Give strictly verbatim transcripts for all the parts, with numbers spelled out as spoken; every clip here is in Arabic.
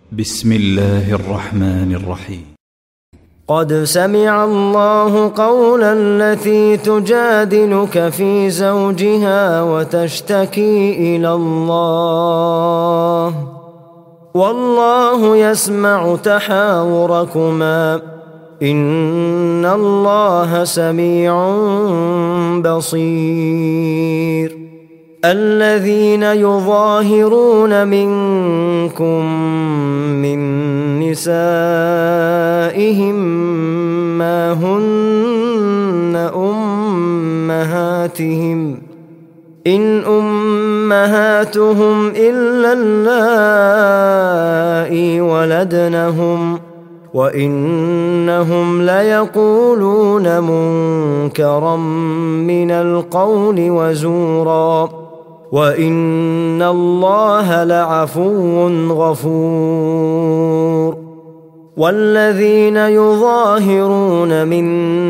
بسم الله الرحمن الرحيم. قد سمع الله قول التي تجادلك في زوجها وتشتكي إلى الله والله يسمع تحاوركما إن الله سميع بصير. الذين يظاهرون منكم من نسائهم ما هن أمهاتهم إن أمهاتهم إلا اللائي ولدنهم وإنهم ليقولون منكرا من القول وزورا وإن الله لعفو غفور. والذين يظاهرون من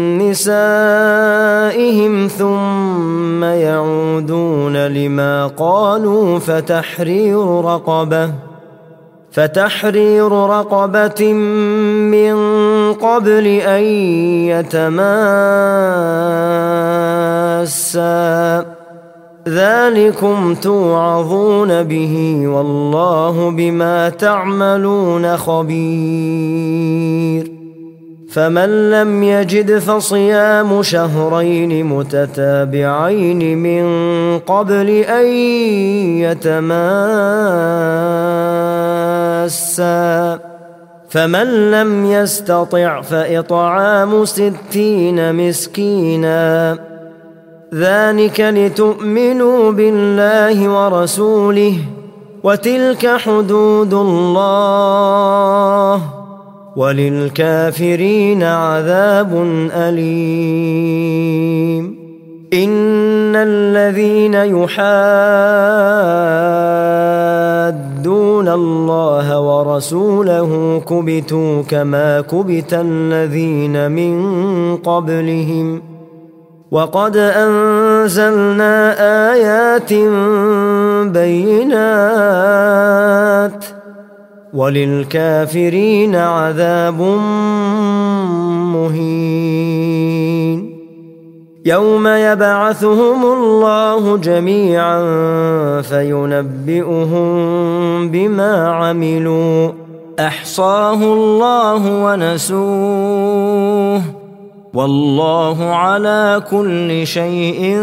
نسائهم ثم يعودون لما قالوا فتحرير رقبة فتحرير رقبة من قبل أن يتماسا ذلكم توعظون به والله بما تعملون خبير. فمن لم يجد فصيام شهرين متتابعين من قبل أن يتماسا فمن لم يستطع فإطعام ستين مسكينا ذلك لتؤمنوا بالله ورسوله وتلك حدود الله وللكافرين عذاب أليم. إن الذين يحادون الله ورسوله كبتوا كما كبت الذين من قبلهم وقد أنزلنا آيات بينات وللكافرين عذاب مهين. يوم يبعثهم الله جميعا فينبئهم بما عملوا أحصاه الله ونسوه والله على كل شيء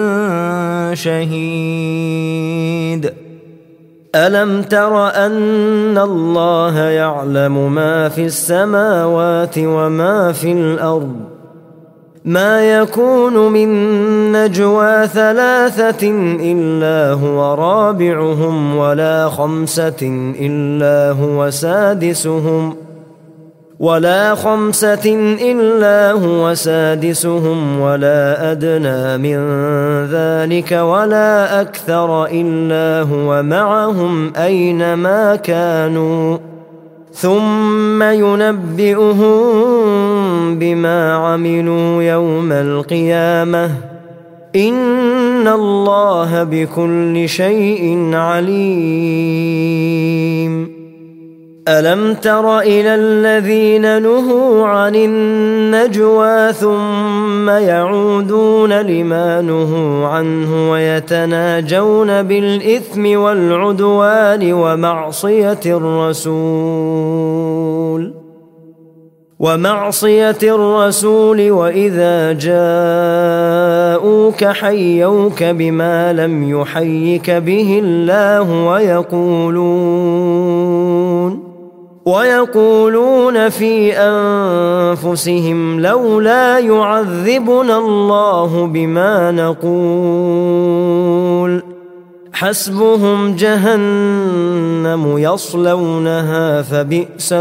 شهيد. ألم تر أن الله يعلم ما في السماوات وما في الأرض ما يكون من نجوى ثلاثة إلا هو رابعهم ولا خمسة إلا هو سادسهم ولا خمسة إلا هو سادسهم ولا أدنى من ذلك ولا أكثر إلا هو معهم أينما كانوا ثم ينبئهم بما عملوا يوم القيامة إن الله بكل شيء عليم. ألم تر إلى الذين نهوا عن النجوى ثم يعودون لما نهوا عنه ويتناجون بالإثم والعدوان ومعصية الرسول ومعصية الرسول وإذا جاءوك حيوك بما لم يحيك به الله ويقولون ويقولون في أنفسهم لولا يعذبنا الله بما نقول حسبهم جهنم يصلونها فبئس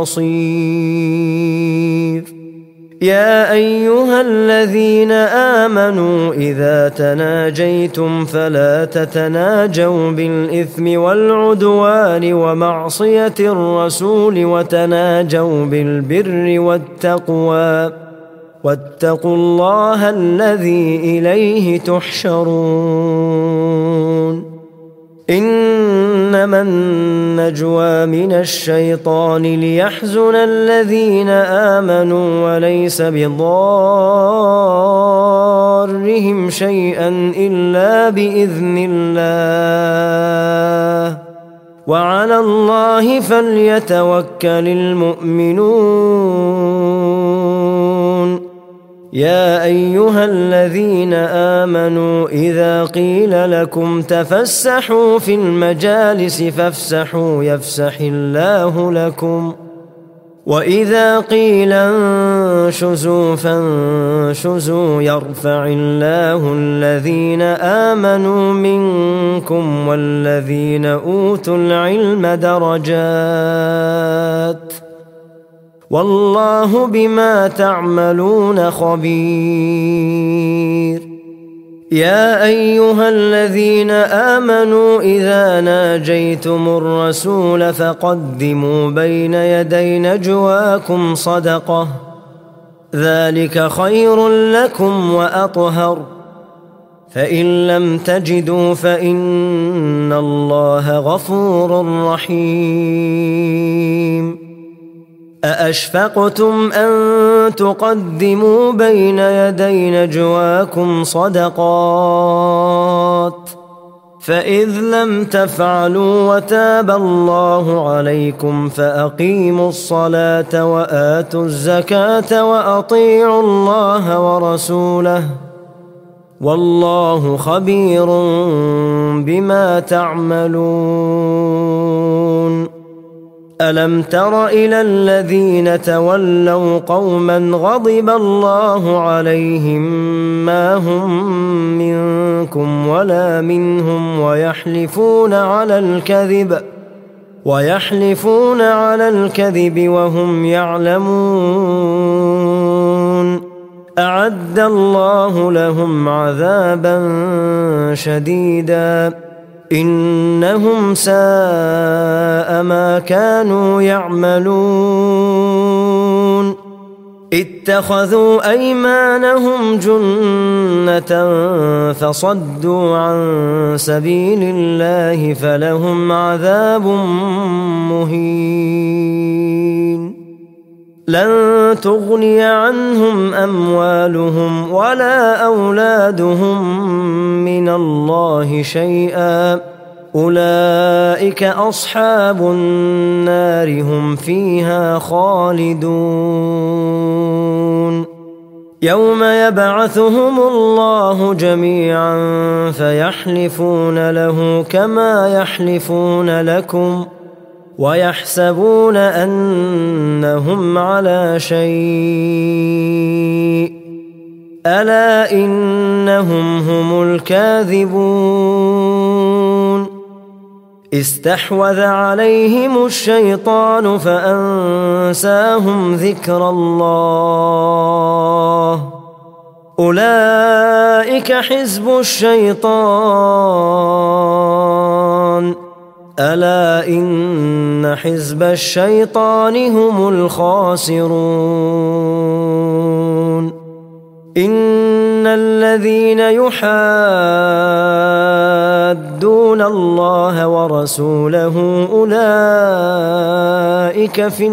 المصير. يا أيها الذين آمنوا إذا تناجيتم فلا تتناجوا بالإثم والعدوان ومعصية الرسول وتناجوا بالبر والتقوى واتقوا الله الذي إليه تحشرون. إن إنما النجوى من الشيطان ليحزن الذين آمنوا وليس بضارهم شيئا إلا بإذن الله وعلى الله فليتوكل المؤمنون. يا أيها الذين آمنوا إذا قيل لكم تفسحوا في المجالس فافسحوا يفسح الله لكم وإذا قيل انشزوا فانشزوا يرفع الله الذين آمنوا منكم والذين أوتوا العلم درجات والله بما تعملون خبير. يا أيها الذين آمنوا إذا ناجيتم الرسول فقدموا بين يدي نجواكم صدقة ذلك خير لكم وأطهر فإن لم تجدوا فإن الله غفور رحيم. أأشفقتم أن تقدموا بين يدي نجواكم صدقات فإذ لم تفعلوا وتاب الله عليكم فأقيموا الصلاة وآتوا الزكاة وأطيعوا الله ورسوله والله خبير بما تعملون. ألم تر إلى الذين تولوا قوما غضب الله عليهم ما هم منكم ولا منهم ويحلفون على الكذب ويحلفون على الكذب وهم يعلمون أعد الله لهم عذابا شديدا إنهم ساء ما كانوا يعملون. اتخذوا أيمانهم جنة فصدوا عن سبيل الله فلهم عذاب مهين. لن تغني عنهم أموالهم ولا أولادهم من الله شيئا أولئك أصحاب النار هم فيها خالدون. يوم يبعثهم الله جميعا فيحلفون له كما يحلفون لكم ويحسبون أنهم على شيء ألا إنهم هم الكاذبون. استحوذ عليهم الشيطان فأنساهم ذكر الله أولئك حزب الشيطان ألا إن حزب الشيطان هم الخاسرون. إن الذين يحادون الله ورسوله أولئك في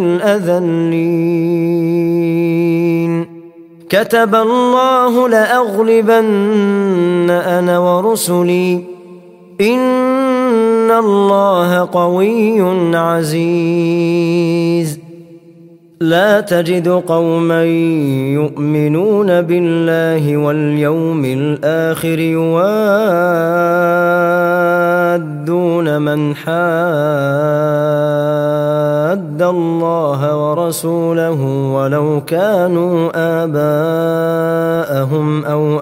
الأذلين. كتب الله لأغلبن أنا ورسلي إن الله قوي عزيز. لا تجد قوما يؤمنون بالله واليوم الآخر يوادون من حاد الله ورسوله ولو كانوا آباءهم أو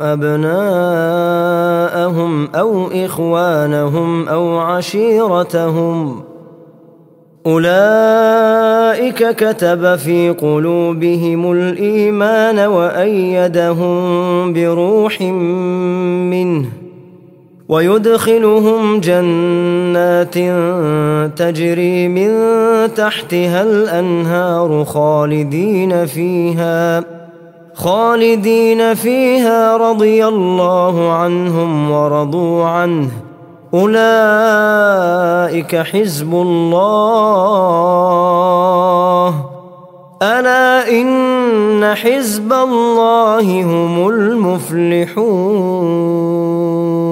أبناءهم أو إخوانهم أو عشيرتهم أولئك كتب في قلوبهم الإيمان وأيدهم بروح منه ويدخلهم جنات تجري من تحتها الأنهار خالدين فيها خالدين فيها رضي الله عنهم ورضوا عنه أولئك حزب الله ألا إن حزب الله هم المفلحون.